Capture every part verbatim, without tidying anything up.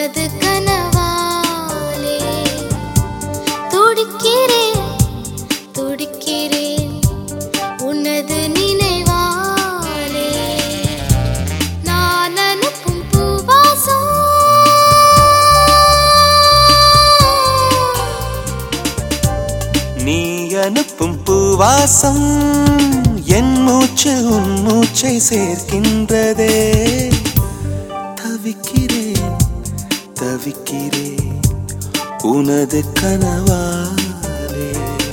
உனது கனவாலே துடிக்கிறேன் துடிக்கிறேன் உனது நினைவாலே நான் அனுப்பும் பூவாசம் நீ அனுப்பும் பூவாசம் என் மூச்சு உன் மூச்சை சேர்க்கின்றதே. தவிக்கிறேன் தவிக்கிறேன் உனது கனவாலே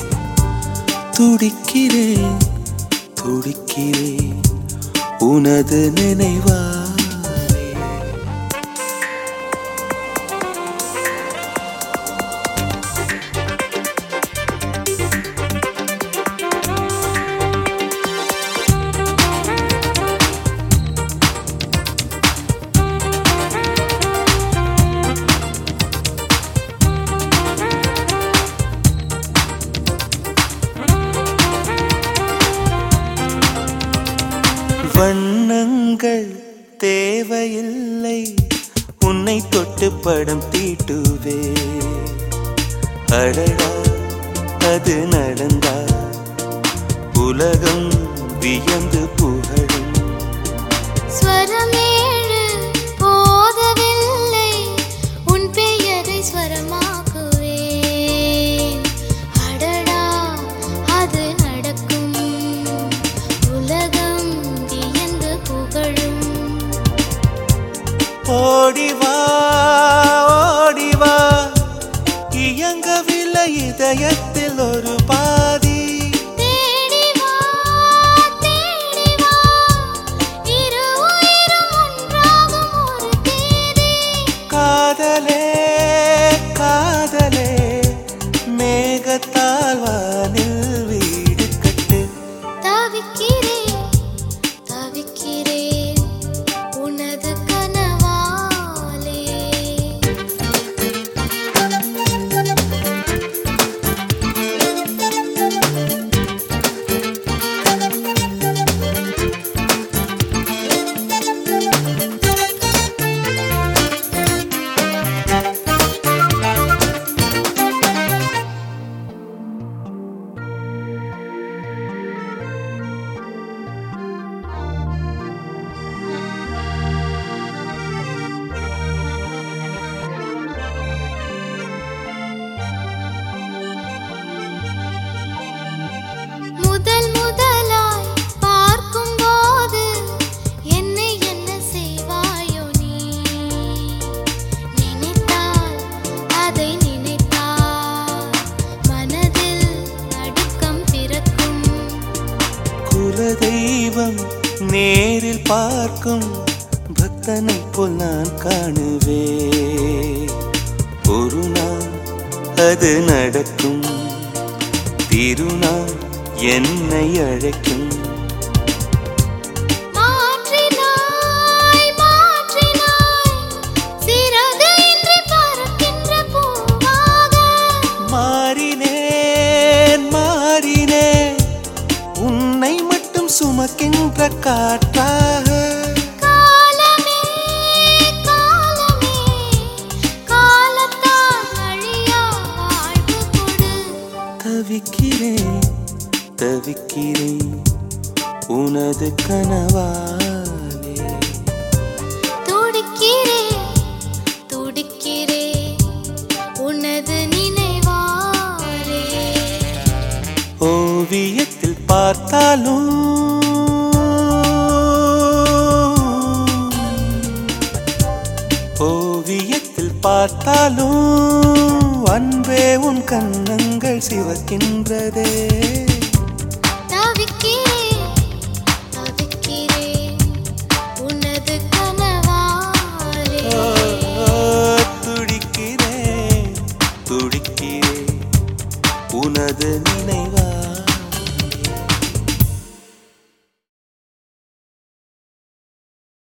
துடிக்கிறேன் துடிக்கிறேன் உனது நினைவாலே. வண்ணங்கள் தேவையில்லை உன்னை தொட்டு படம் தீட்டுவே. அடடா அது நடந்தா உலகம் வியந்து புகழும். ஸ்வரமேழு போதவில்லை உன் பெயரை ஸ்வரமாக்குவேன். அடடா அது நடக்கும் உலகம் வியந்து புகழும். ஓடிவா ஓடிவா இயங்கவில்லை இதயத்தில் ஒரு பாதி. தேடிவா தேடிவா இரு உயிரும் ஒன்றாகும் ஒரு தேதி. காதலே காதலே மேகத்தால் வானில் வீடு கட்டு. தவிக்கிறேன் தவிக்கிறேன் உனது கனவாலே. முதல் முதலாய் பார்க்கும் போது என்னை என்ன செய்வாயோ நீ. நினைத்தால் அதை நினைத்தால் மனதில் நடுக்கம் பிறக்கும். குலதெய்வம் நேரில் பார்க்கும் பக்தனை போல் நான் காணுவே. ஒரு நாள் அது நடக்கும் திருநாள் என்னை அழைக்கும். மாற்றினாய் மாற்றினாய் சிறகு இன்றி பறக்கின்ற பூவாக. மாறினேன் மாறினேன் உன்னை மட்டும் சுமக்கின்ற காற்றாக. காலமே காலமே காலத்தால் அழியா வாழ்வு கொடு. தவிக்கிறேன் தவிக்கிறேன் உனது கனவாலே. துடிக்கிறேன் துடிக்கிறேன் உனது நினைவாலே. ஓவியத்தில் பார்த்தாலும் ஓவியத்தில் பார்த்தாலும் அன்பே உன் கண்ணங்கள் சிவக்கின்றதே. தவிக்கிறேன் தவிக்கிறேன் உனது கனவாலே. துடிக்கிறேன் துடிக்கிறேன் உனது நினைவா.